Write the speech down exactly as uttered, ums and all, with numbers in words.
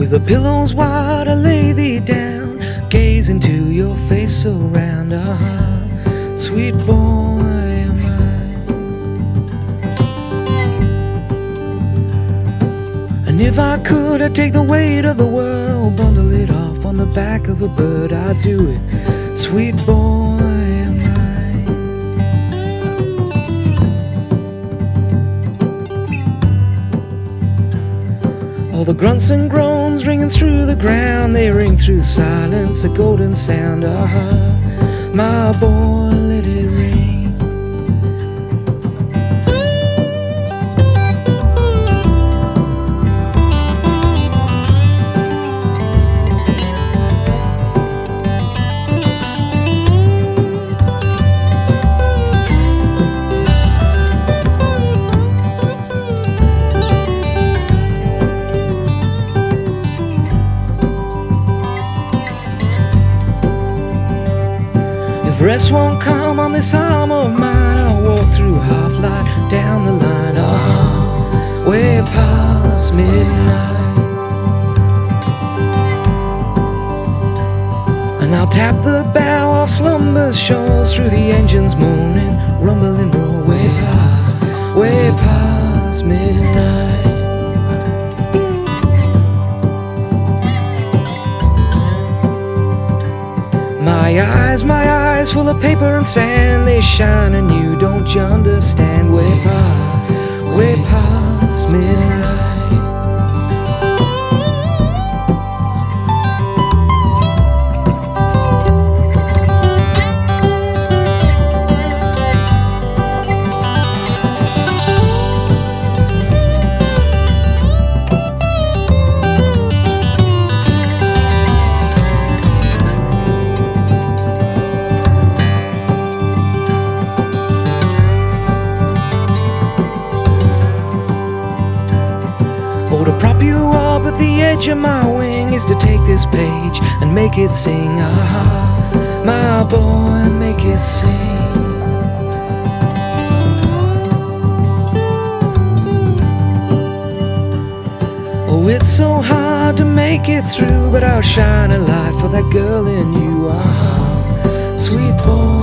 With the pillows wide, I lay thee down, gaze into your face so round. Ah, sweet boy of mine. And if I could, I'd take the weight of the world, bundle it off on the back of a bird. I'd do it, sweet boy of mine. All the grunts and groans ringing through the ground, they ring through silence, a golden sound. Ah, my boy, let it ring. If rest won't come on this arm of mine, I'll walk through half-light down the line. Oh, way past midnight. And I'll tap the bow off slumber's shores, through the engines moaning, rumbling roar. Way past, way past midnight. My eyes, my eyes full of paper and sand, they shine and you don't you understand. Way past, way past midnight. Oh, to prop you up at the edge of my wing is to take this page and make it sing. Ah, my boy, make it sing. Oh, it's so hard to make it through, but I'll shine a light for that girl in you. Ah, sweet boy.